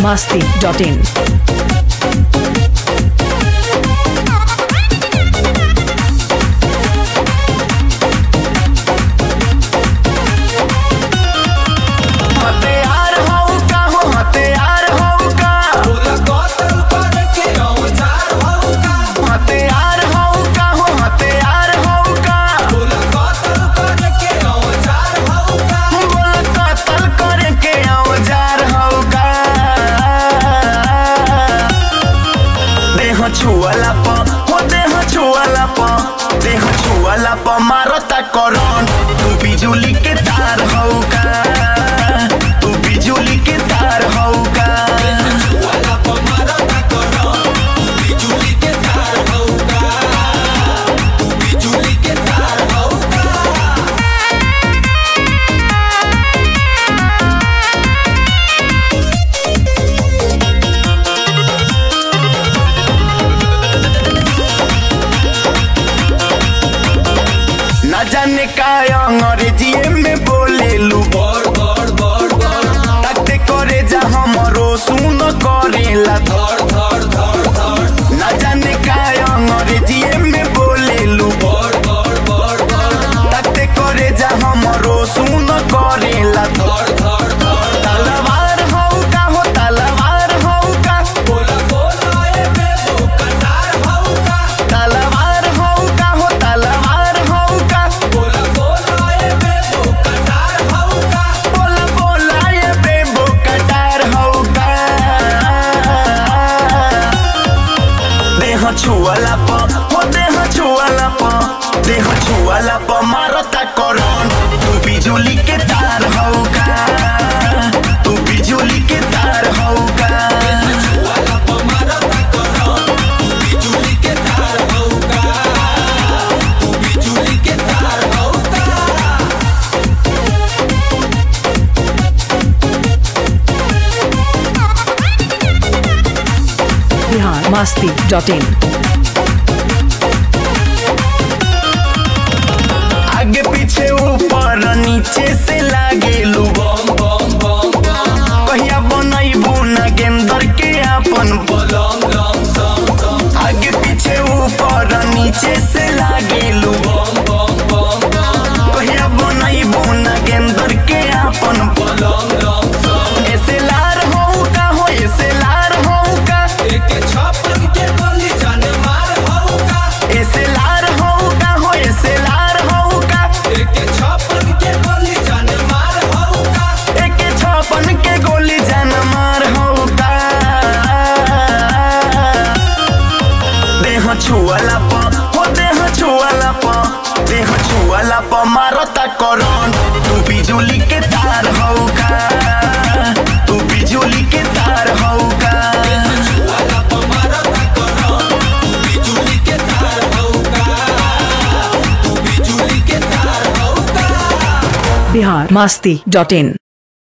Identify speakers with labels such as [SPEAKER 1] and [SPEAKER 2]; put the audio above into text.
[SPEAKER 1] biharmasti.in
[SPEAKER 2] छुआला प मारता करन तू बिजुली के तार हौका तू बिजुली के तार हौका छुआला प मारता करन तू बिजुली के तार हौका तू बिजुली के तार हौका ना जाने का अंग्रेजी में बोले लू बड़ बड़ बड़ बड़ ताकते करे जा हमरो सुन करेला धड़ धड़ धड़ धड़ ना जाने का अंग्रेजी में बोले लू बड़ बड़ बड़ बड़ ताकते करे जा हमरो सुन करेला धड़ धड़ धड़ तलवार हौका हो तलवार हौका बोला बोला ए बेबो कटार हौका तलवार हौका हो तलवार हौका बोला बोला ए बेबो कटार हौका बोला बोला ए बेबो कटार हौका देह छुआला प हो देह छुआला प देह छुआला प मारता करन तू बिजुली के तार हौका तू बिजुली के तार हौका छुआला प मारता करन तू बिजुली के तार हौका तू बिजुली के तार हौका
[SPEAKER 1] biharmasti.in
[SPEAKER 2] आगे पीछे ऊपर नीचे से लागेलू बम बम बम बम कहिया बनैबू ना गेंदर के अपन बलम लम सम सम आगे पीछे ऊपर नीचे से लागेलू बम बम बम बम कहिया बनैबू ना गेंदर के अपन बलम लम सम ऐसे लार हौका हो ऐसे लार हौका एके छापन के गोली जान मार हौका ऐसे लार हौका हो ऐसे लार हौका एके छापन के गोली जान मार हौका एके छापन के गोली जान मार हौका देह छुआला प हो देह छुआला प देह छुआला प मारता करन तू बिजुली के तार हौका तू बिजुली के तार हौका छुआला प मारता करन तू बिजुली के तार हौका तू बिजुली के तार हौका
[SPEAKER 1] biharmasti.in